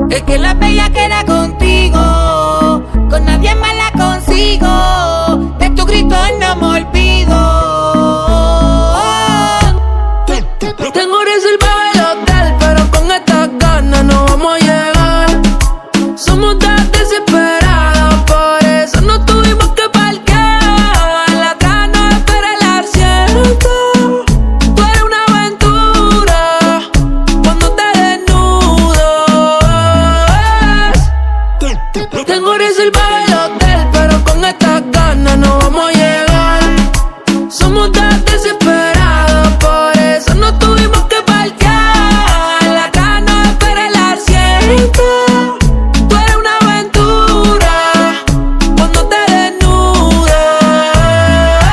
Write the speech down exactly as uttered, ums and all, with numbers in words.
Es que la bella queda contigo, con nadie más la consigo.